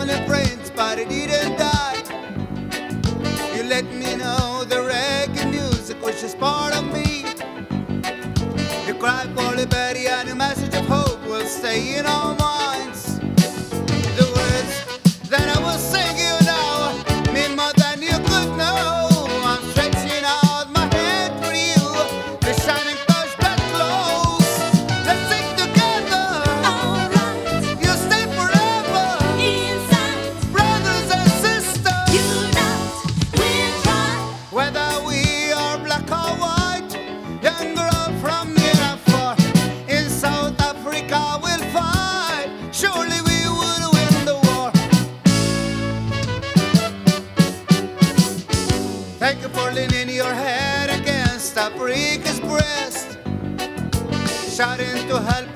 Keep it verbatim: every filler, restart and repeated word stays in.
and a prince, but he didn't die. You let me know the reggae music was just part of me. You cried for liberty and a message of hope will stay in our minds. The words that I was singing now mean more than you could know. I'm stretching out my hand for you, the shining touch that glows. Let's sing together. Alright, You stay forever, inside, brothers and sisters. unite, we'll try. Whether we are black or white, young girl from near or far, in South Africa we'll fight. Surely we will win the war. Thank you for leaning your head against Africa's breast, shouting to help